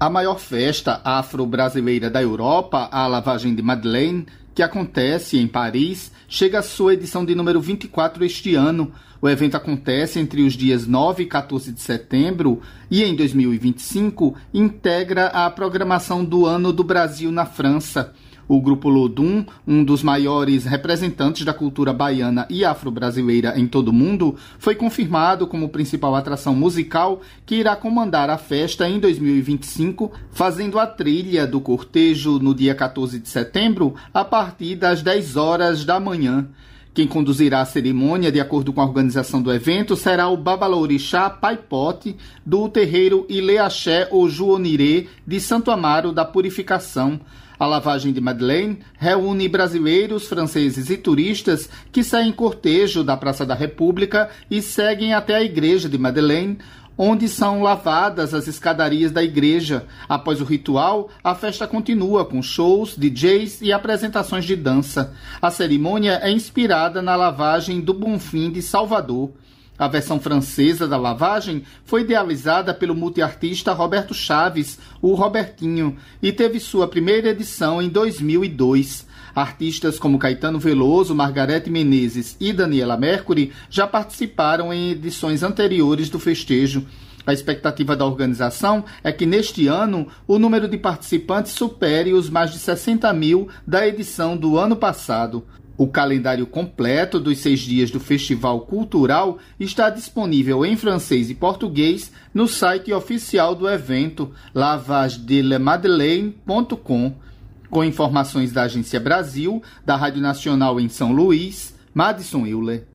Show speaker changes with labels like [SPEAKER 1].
[SPEAKER 1] A maior festa afro-brasileira da Europa, a Lavagem de Madeleine, que acontece em Paris, chega à sua edição de número 24 este ano. O evento acontece entre os dias 9 e 14 de setembro e, em 2025, integra a programação do Ano do Brasil na França. O Grupo Lodum, um dos maiores representantes da cultura baiana e afro-brasileira em todo o mundo, foi confirmado como principal atração musical que irá comandar a festa em 2025, fazendo a trilha do cortejo no dia 14 de setembro, a partir das 10 horas da manhã. Quem conduzirá a cerimônia, de acordo com a organização do evento, será o Babalorixá Paipote, do terreiro Ileaxé Ojuonirê de Santo Amaro da Purificação. A Lavagem de Madeleine reúne brasileiros, franceses e turistas que saem em cortejo da Praça da República e seguem até a Igreja de Madeleine, onde são lavadas as escadarias da igreja. Após o ritual, a festa continua com shows, DJs e apresentações de dança. A cerimônia é inspirada na lavagem do Bonfim de Salvador. A versão francesa da lavagem foi idealizada pelo multiartista Roberto Chaves, o Robertinho, e teve sua primeira edição em 2002. Artistas como Caetano Veloso, Margareth Menezes e Daniela Mercury já participaram em edições anteriores do festejo. A expectativa da organização é que neste ano o número de participantes supere os mais de 60 mil da edição do ano passado. O calendário completo dos 6 dias do Festival Cultural está disponível em francês e português no site oficial do evento, lavagedemadeleine.com. Com informações da Agência Brasil, da Rádio Nacional em São Luís, Madison Euler.